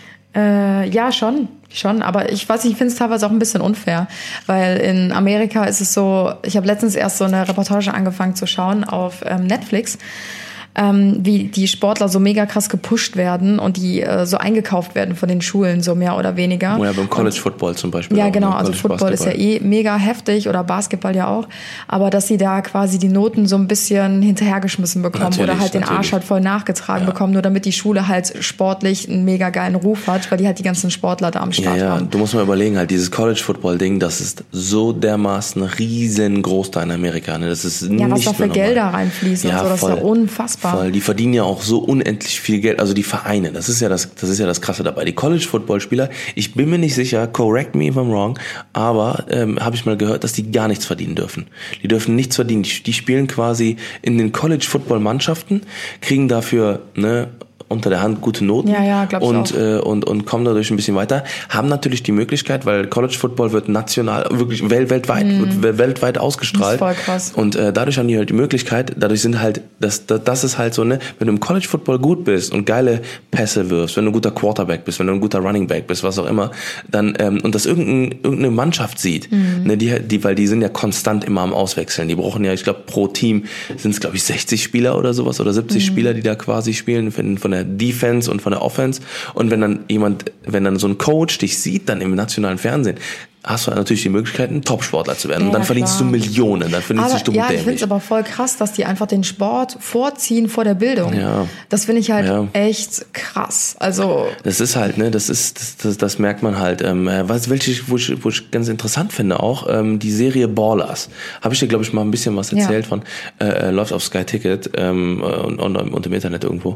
Speaker 5: Ja, schon, aber ich weiß nicht, ich finde es teilweise auch ein bisschen unfair, weil in Amerika ist es so, ich habe letztens erst so eine Reportage angefangen zu schauen auf Netflix, wie die Sportler so mega krass gepusht werden und die so eingekauft werden von den Schulen, so mehr oder weniger.
Speaker 4: Ja, beim College Football zum Beispiel.
Speaker 5: Ja,
Speaker 4: auch,
Speaker 5: genau,
Speaker 4: ne?
Speaker 5: also Football ist ja mega heftig oder Basketball ja auch, aber dass sie da quasi die Noten so ein bisschen hinterhergeschmissen bekommen oder halt den Arsch halt voll nachgetragen bekommen, nur damit die Schule halt sportlich einen mega geilen Ruf hat, weil die halt die ganzen Sportler da am Start haben.
Speaker 4: Du musst mal überlegen, halt dieses College Football Ding, das ist so dermaßen riesengroß da in Amerika, ne? Das ist nicht
Speaker 5: was da für Gelder reinfließen und so, das ist ja unfassbar.
Speaker 4: Voll. Die verdienen ja auch so unendlich viel Geld, also die Vereine, das ist ja das Krasse dabei. Die College-Football-Spieler, ich bin mir nicht sicher, correct me if I'm wrong, aber habe ich mal gehört, dass die gar nichts verdienen dürfen. Die dürfen nichts verdienen. Die spielen quasi in den College-Football-Mannschaften, kriegen dafür unter der Hand gute Noten und kommen dadurch ein bisschen weiter, haben natürlich die Möglichkeit, weil College Football wird national, wirklich weltweit ausgestrahlt.
Speaker 5: Das ist voll krass.
Speaker 4: Und dadurch haben die halt die Möglichkeit, dadurch sind halt, das ist halt so, ne, wenn du im College Football gut bist und geile Pässe wirfst, wenn du ein guter Quarterback bist, wenn du ein guter Running Back bist, was auch immer, dann, und das irgendeine Mannschaft sieht, ne, weil die sind ja konstant immer am Auswechseln. Die brauchen ja, ich glaube, pro Team sind es, glaube ich, 60 Spieler oder sowas oder 70 Spieler, die da quasi spielen von der Defense und von der Offense. Und wenn dann so ein Coach dich sieht, dann im nationalen Fernsehen, hast du natürlich die Möglichkeit, ein Top-Sportler zu werden. Und dann verdienst du Millionen, dann findest du dich dumm und dämlich.
Speaker 5: Ich finde es aber voll krass, dass die einfach den Sport vorziehen vor der Bildung. Ja. Das finde ich halt echt krass. Also
Speaker 4: das ist halt, ne, das merkt man halt. Wo ich ganz interessant finde auch, die Serie Ballers. Habe ich dir, glaube ich, mal ein bisschen was erzählt von. Läuft auf Sky Ticket und im Internet irgendwo.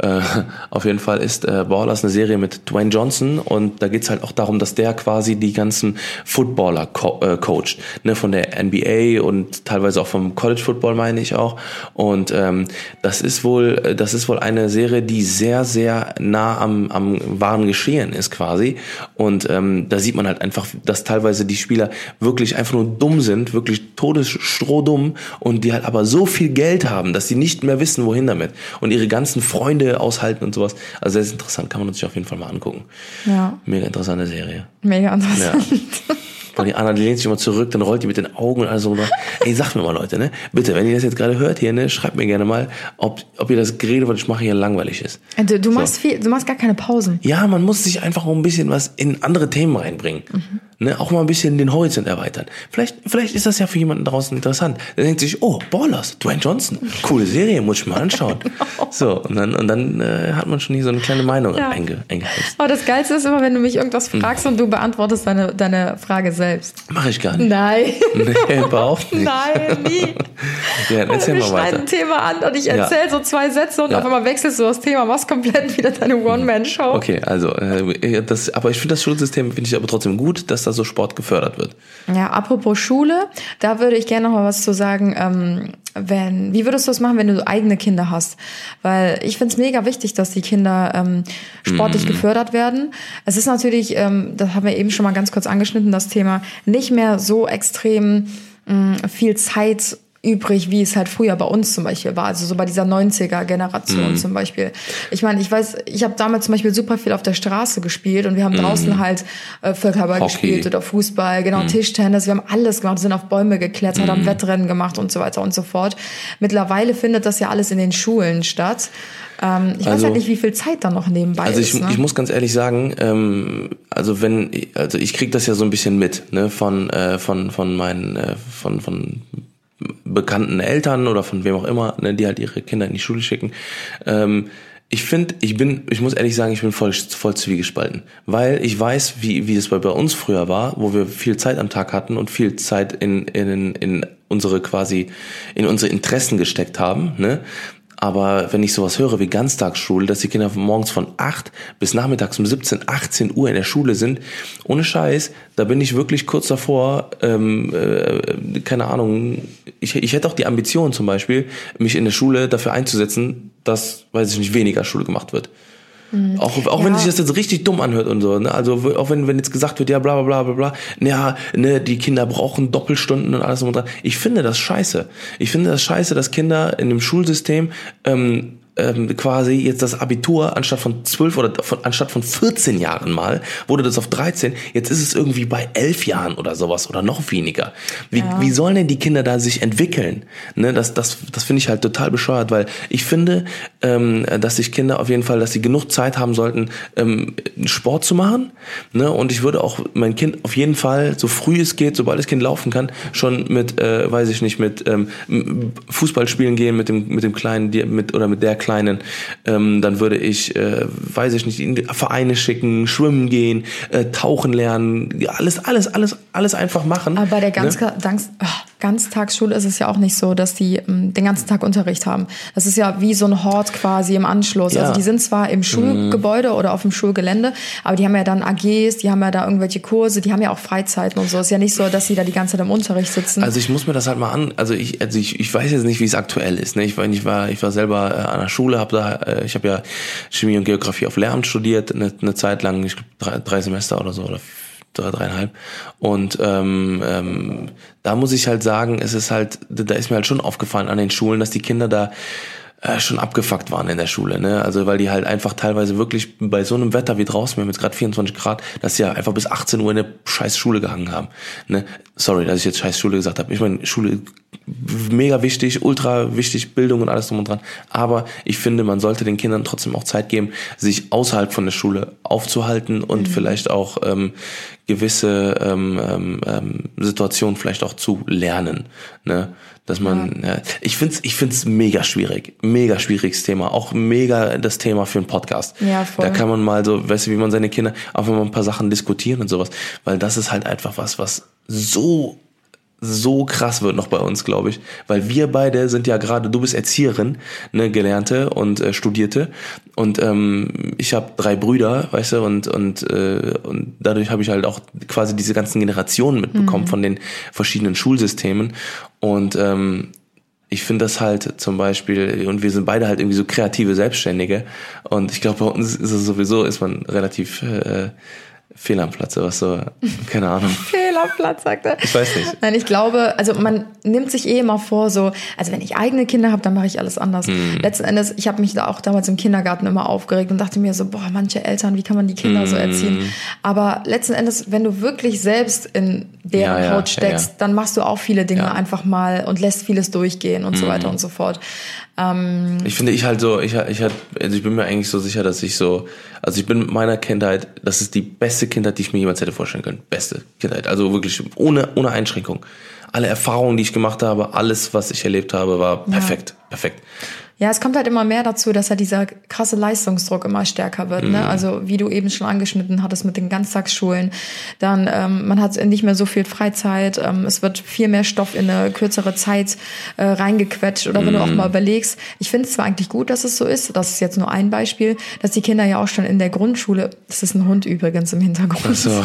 Speaker 4: Auf jeden Fall ist Ballers eine Serie mit Dwayne Johnson und da geht's halt auch darum, dass der quasi die ganzen Footballer coacht, ne, von der NBA und teilweise auch vom College Football, meine ich auch. Und das ist wohl eine Serie, die sehr, sehr nah am wahren Geschehen ist quasi. Und da sieht man halt einfach, dass teilweise die Spieler wirklich einfach nur dumm sind, wirklich todesstrohdumm und die halt aber so viel Geld haben, dass sie nicht mehr wissen, wohin damit und ihre ganzen Freunde aushalten und sowas. Also sehr interessant, kann man sich auf jeden Fall mal angucken. Ja. Mega interessante Serie.
Speaker 5: Mega interessant. Ja.
Speaker 4: Weil die Anna, die lehnt sich immer zurück, dann rollt die mit den Augen und alles so. Ey, sagt mir mal, Leute, ne? Bitte, wenn ihr das jetzt gerade hört hier, ne, schreibt mir gerne mal, ob ihr das Gerede, was ich mache, hier langweilig ist.
Speaker 5: Du machst du machst gar keine Pausen.
Speaker 4: Ja, man muss sich einfach auch ein bisschen was in andere Themen reinbringen. Ne, auch mal ein bisschen den Horizont erweitern. Vielleicht ist das ja für jemanden draußen interessant. Der denkt sich, oh, Ballers, Dwayne Johnson, coole Serie, muss ich mal anschauen. Genau. So, und dann hat man schon hier so eine kleine Meinung eingeheizt.
Speaker 5: Aber das Geilste ist immer, wenn du mich irgendwas fragst und du beantwortest deine Frage selbst.
Speaker 4: Mach ich gar nicht.
Speaker 5: Nein.
Speaker 4: Nee, überhaupt nicht.
Speaker 5: Nein, nie.
Speaker 4: Ja, erzähl mal weiter. Wir
Speaker 5: schneiden ein Thema an und ich erzähle so 2 Sätze und auf einmal wechselst du das Thema, machst komplett wieder deine One-Man-Show.
Speaker 4: Okay, also, aber ich finde das Schulsystem, finde ich aber trotzdem gut, dass da so Sport gefördert wird.
Speaker 5: Ja, apropos Schule, da würde ich gerne noch mal was zu sagen. Wie würdest du das machen, wenn du eigene Kinder hast? Weil ich finde es mega wichtig, dass die Kinder sportlich gefördert werden. Es ist natürlich, das haben wir eben schon mal ganz kurz angeschnitten, das Thema, nicht mehr so extrem viel Zeit übrig, wie es halt früher bei uns zum Beispiel war, also so bei dieser 90er-Generation zum Beispiel. Ich meine, ich habe damals zum Beispiel super viel auf der Straße gespielt und wir haben draußen halt Völkerball gespielt oder Fußball, genau, Tischtennis, wir haben alles gemacht, sind auf Bäume geklettert, haben Wettrennen gemacht und so weiter und so fort. Mittlerweile findet das ja alles in den Schulen statt. Ich weiß halt nicht, wie viel Zeit da noch nebenbei ist.
Speaker 4: Ich muss ganz ehrlich sagen, ich krieg das ja so ein bisschen mit, ne, von meinen bekannten Eltern oder von wem auch immer, ne, die halt ihre Kinder in die Schule schicken. Ich muss ehrlich sagen, ich bin voll zwiegespalten, weil ich weiß, wie es bei uns früher war, wo wir viel Zeit am Tag hatten und viel Zeit in unsere Interessen gesteckt haben, ne? Aber wenn ich sowas höre wie Ganztagsschule, dass die Kinder morgens von 8 bis nachmittags um 17, 18 Uhr in der Schule sind, ohne Scheiß, da bin ich wirklich kurz davor, keine Ahnung, ich hätte auch die Ambition zum Beispiel, mich in der Schule dafür einzusetzen, dass, weiß ich nicht, weniger Schule gemacht wird. Auch wenn sich das jetzt richtig dumm anhört und so, ne? Also auch wenn jetzt gesagt wird, ja bla bla bla bla, ja, ne, die Kinder brauchen Doppelstunden und alles und dran. Ich finde das scheiße. Ich finde das scheiße, dass Kinder in dem Schulsystem quasi jetzt das Abitur anstatt von 12 oder anstatt von 14 Jahren mal, wurde das auf 13, jetzt ist es irgendwie bei 11 Jahren oder sowas oder noch weniger. Wie sollen denn die Kinder da sich entwickeln? Ne, das finde ich halt total bescheuert, weil ich finde, dass sich Kinder auf jeden Fall, dass sie genug Zeit haben sollten, Sport zu machen, ne, und ich würde auch mein Kind auf jeden Fall, so früh es geht, sobald das Kind laufen kann, schon mit Fußball spielen gehen mit dem Kleinen, mit der Kleinen, dann würde ich, in Vereine schicken, schwimmen gehen, tauchen lernen, alles einfach machen.
Speaker 5: Aber bei der Ganztagsschule ist es ja auch nicht so, dass die den ganzen Tag Unterricht haben. Das ist ja wie so ein Hort quasi im Anschluss. Ja. Also die sind zwar im Schulgebäude oder auf dem Schulgelände, aber die haben ja dann AGs, die haben ja da irgendwelche Kurse, die haben ja auch Freizeiten und so. Es ist ja nicht so, dass sie da die ganze Zeit im Unterricht sitzen.
Speaker 4: Also ich muss mir das halt mal ich weiß jetzt nicht, wie es aktuell ist. Ne? Ich war selber an der Schule, ich habe ja Chemie und Geografie auf Lehramt studiert, eine Zeit lang, ich glaube 3 Semester oder so, oder 3,5. Und da muss ich halt sagen, da ist mir halt schon aufgefallen an den Schulen, dass die Kinder da schon abgefuckt waren in der Schule, ne? Also weil die halt einfach teilweise wirklich bei so einem Wetter wie draußen, wir haben jetzt gerade 24 Grad, dass sie ja einfach bis 18 Uhr in der scheiß Schule gehangen haben, ne? Sorry, dass ich jetzt scheiß Schule gesagt habe. Ich meine, Schule mega wichtig, ultra wichtig, Bildung und alles drum und dran. Aber ich finde, man sollte den Kindern trotzdem auch Zeit geben, sich außerhalb von der Schule aufzuhalten und vielleicht auch gewisse Situationen vielleicht auch zu lernen, ne? Dass man, ich find's mega schwieriges Thema, auch mega das Thema für einen Podcast.
Speaker 5: Ja, voll.
Speaker 4: Da kann man mal so, weißt du, wie man seine Kinder, auch wenn man ein paar Sachen diskutieren und sowas, weil das ist halt einfach was so krass wird noch bei uns, glaube ich, weil wir beide sind ja gerade, du bist Erzieherin, ne, Gelernte und Studierte und ich habe 3 Brüder, weißt du, und dadurch habe ich halt auch quasi diese ganzen Generationen mitbekommen von den verschiedenen Schulsystemen und ich finde das halt zum Beispiel, und wir sind beide halt irgendwie so kreative Selbstständige und ich glaube, bei uns ist es sowieso, ist man relativ fehl am Platz, was so, keine Ahnung.
Speaker 5: Fehl am Platz, sagt er.
Speaker 4: Ich weiß nicht.
Speaker 5: Nein, ich glaube, also man nimmt sich immer vor, so, also wenn ich eigene Kinder habe, dann mache ich alles anders. Letzten Endes, ich habe mich da auch damals im Kindergarten immer aufgeregt und dachte mir so, boah, manche Eltern, wie kann man die Kinder so erziehen? Aber letzten Endes, wenn du wirklich selbst in deren Haut steckst, dann machst du auch viele Dinge einfach mal und lässt vieles durchgehen und so weiter und so fort.
Speaker 4: Ich finde, also ich bin mir eigentlich so sicher, dass ich bin mit meiner Kindheit, das ist die beste Kindheit, die ich mir jemals hätte vorstellen können. Beste Kindheit. Also wirklich ohne Einschränkung. Alle Erfahrungen, die ich gemacht habe, alles, was ich erlebt habe, war perfekt. Perfekt.
Speaker 5: Ja, es kommt halt immer mehr dazu, dass halt dieser krasse Leistungsdruck immer stärker wird, ne? Also wie du eben schon angeschnitten hattest mit den Ganztagsschulen, dann man hat nicht mehr so viel Freizeit, es wird viel mehr Stoff in eine kürzere Zeit reingequetscht oder wenn du auch mal überlegst, ich finde es zwar eigentlich gut, dass es so ist, das ist jetzt nur ein Beispiel, dass die Kinder ja auch schon in der Grundschule, das ist ein Hund übrigens im Hintergrund,
Speaker 4: ach so.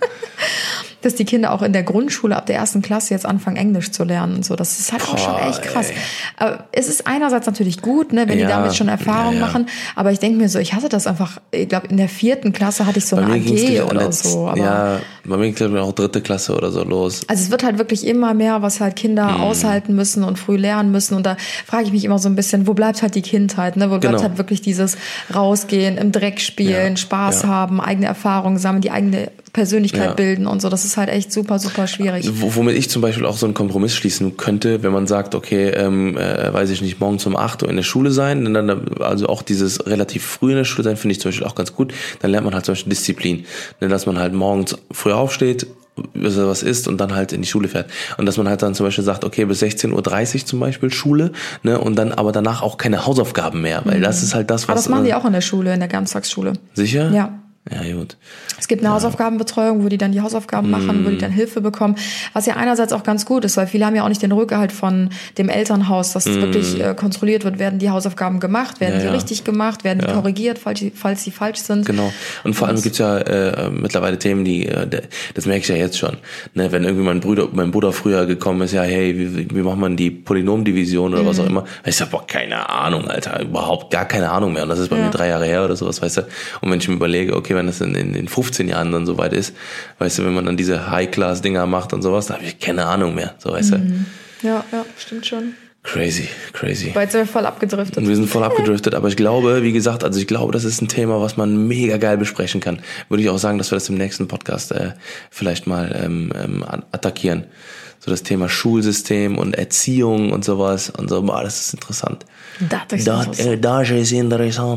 Speaker 5: dass die Kinder auch in der Grundschule ab der 1. Klasse jetzt anfangen, Englisch zu lernen und so. Das ist halt auch schon echt krass. Aber es ist einerseits natürlich gut, ne, wenn die damit schon Erfahrung machen. Aber ich denke mir so, ich hatte das einfach, ich glaube, in der 4. Klasse hatte ich so eine AG oder so. Aber
Speaker 4: ja, bei mir ging es auch 3. Klasse oder so los.
Speaker 5: Also es wird halt wirklich immer mehr, was halt Kinder aushalten müssen und früh lernen müssen. Und da frage ich mich immer so ein bisschen, wo bleibt halt die Kindheit? Ne? Wo bleibt halt wirklich dieses Rausgehen, im Dreck spielen, Spaß haben, eigene Erfahrungen sammeln, die eigene Persönlichkeit bilden und so. Das ist halt echt super, super schwierig.
Speaker 4: Womit ich zum Beispiel auch so einen Kompromiss schließen könnte, wenn man sagt, okay, weiß ich nicht, morgens um 8 Uhr in der Schule sein, dann, also auch dieses relativ früh in der Schule sein, finde ich zum Beispiel auch ganz gut. Dann lernt man halt zum Beispiel Disziplin. Dass man halt morgens früh aufsteht, was isst und dann halt in die Schule fährt. Und dass man halt dann zum Beispiel sagt, okay, bis 16:30 Uhr zum Beispiel Schule, ne, und dann aber danach auch keine Hausaufgaben mehr, weil das ist halt das, was...
Speaker 5: Aber das machen die auch in der Schule, in der Ganztagsschule.
Speaker 4: Sicher?
Speaker 5: Ja.
Speaker 4: Ja, gut.
Speaker 5: Es gibt eine Hausaufgabenbetreuung, wo die dann die Hausaufgaben machen, wo die dann Hilfe bekommen, was ja einerseits auch ganz gut ist, weil viele haben ja auch nicht den Rückhalt von dem Elternhaus, dass wirklich kontrolliert wird, werden die Hausaufgaben gemacht, werden die richtig gemacht, werden die korrigiert, falls sie falsch sind.
Speaker 4: Genau. Und vor allem gibt's ja mittlerweile Themen, das merke ich ja jetzt schon, ne, wenn irgendwie mein Bruder früher gekommen ist, ja, hey, wie macht man die Polynomdivision oder was auch immer, ich sag, boah, keine Ahnung, Alter, überhaupt gar keine Ahnung mehr, und das ist bei mir 3 Jahre her oder sowas, weißt du, und wenn ich mir überlege, okay, wenn das in 15 Jahren dann soweit ist, weißt du, wenn man dann diese High-Class-Dinger macht und sowas, da habe ich keine Ahnung mehr, so, weißt du.
Speaker 5: Ja, stimmt schon.
Speaker 4: Crazy.
Speaker 5: Weil jetzt sind wir voll abgedriftet.
Speaker 4: Und wir sind voll abgedriftet, aber ich glaube, wie gesagt, das ist ein Thema, was man mega geil besprechen kann. Würde ich auch sagen, dass wir das im nächsten Podcast vielleicht mal attackieren. So das Thema Schulsystem und Erziehung und sowas und so, boah, das ist interessant.
Speaker 5: Das ist interessant.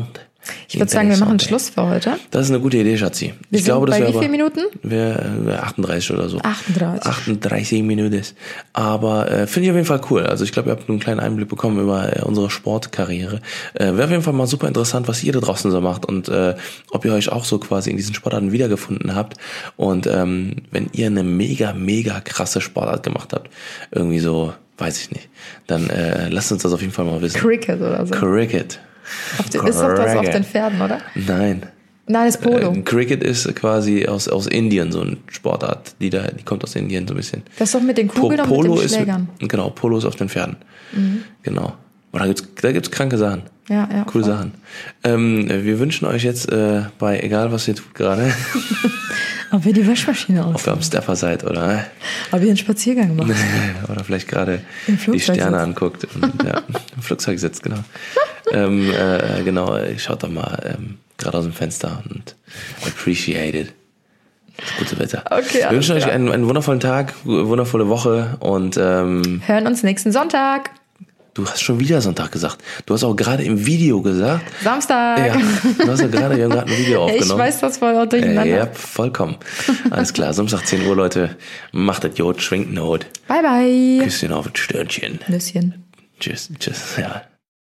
Speaker 5: Ich würde sagen, wir machen Schluss für heute.
Speaker 4: Das ist eine gute Idee, Schatzi.
Speaker 5: Ich glaube, das wäre wie viele Minuten?
Speaker 4: Wir 38 oder so.
Speaker 5: 38
Speaker 4: Minuten. Aber finde ich auf jeden Fall cool. Also ich glaube, ihr habt einen kleinen Einblick bekommen über unsere Sportkarriere. Wäre auf jeden Fall mal super interessant, was ihr da draußen so macht und ob ihr euch auch so quasi in diesen Sportarten wiedergefunden habt. Und wenn ihr eine mega, mega krasse Sportart gemacht habt, irgendwie so, weiß ich nicht, dann lasst uns das auf jeden Fall mal wissen.
Speaker 5: Cricket oder so.
Speaker 4: Cricket.
Speaker 5: Ist doch das auf den Pferden, oder?
Speaker 4: Nein,
Speaker 5: das Polo.
Speaker 4: Cricket ist quasi aus Indien so eine Sportart, die kommt aus Indien so ein bisschen.
Speaker 5: Das ist doch mit den Kugeln und mit den Schlägern.
Speaker 4: Genau, Polo ist auf den Pferden. Genau. Aber da gibt's kranke Sachen.
Speaker 5: Ja.
Speaker 4: Coole Sachen. Wir wünschen euch jetzt bei egal was ihr tut gerade.
Speaker 5: Ob ihr die Waschmaschine ausmacht.
Speaker 4: Ob ihr am Stepper seid oder.
Speaker 5: Ob ihr einen Spaziergang macht.
Speaker 4: Oder vielleicht gerade die Sterne anguckt. Und, im Flugzeug sitzt, genau. Genau, schaut doch mal gerade aus dem Fenster und appreciate it. Das gute Wetter.
Speaker 5: Okay,
Speaker 4: wir wünschen euch einen wundervollen Tag, wundervolle Woche und
Speaker 5: hören uns nächsten Sonntag.
Speaker 4: Du hast schon wieder Sonntag gesagt. Du hast auch gerade im Video gesagt.
Speaker 5: Samstag.
Speaker 4: Ja, wir haben gerade ein Video aufgenommen.
Speaker 5: Ich weiß das voll durcheinander.
Speaker 4: Ja, vollkommen. Alles klar, Samstag 10 Uhr, Leute. Macht das Jod, schwingt Not.
Speaker 5: Bye, bye.
Speaker 4: Küsschen auf das Sternchen.
Speaker 5: Nüsschen.
Speaker 4: Tschüss, ja.